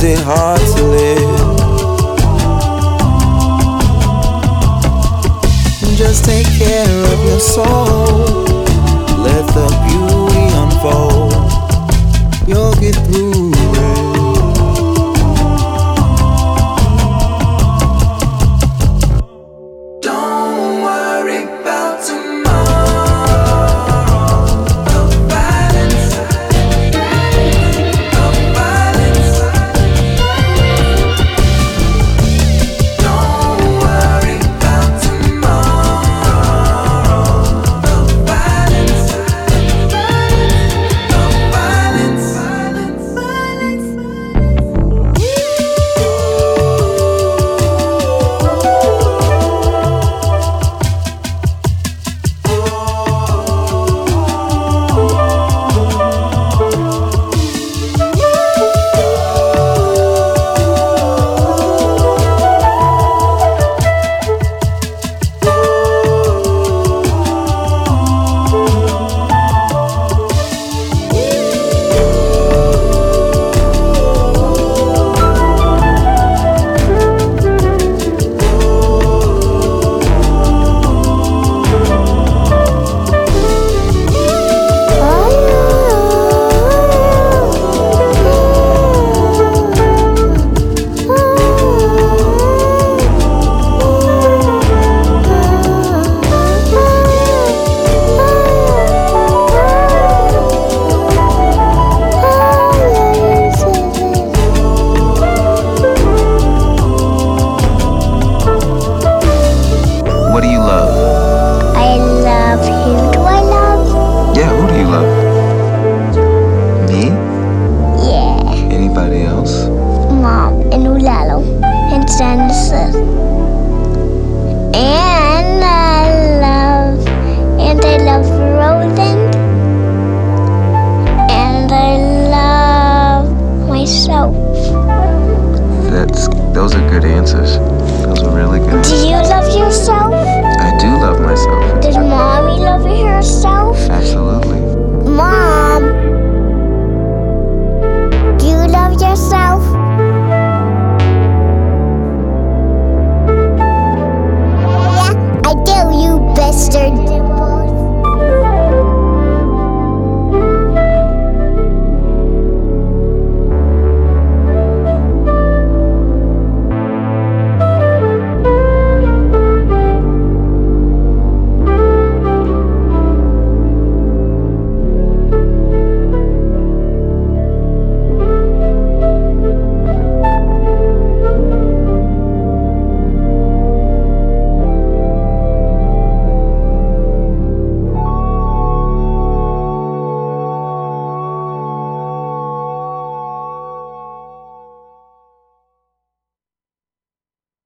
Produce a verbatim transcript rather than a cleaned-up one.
is it hard to live? Just take care of your soul. Let the beauty unfold. You'll get through it. What do you love? I love who do I love? Yeah, who do you love? Me? Yeah. Anybody else? Mom and Ulalo and Genesis. And I love and I love Roland. And I love myself. That's those are good answers. Those are really good. Do you love yourself? I do love myself. Does Mommy love herself? Absolutely. Mom.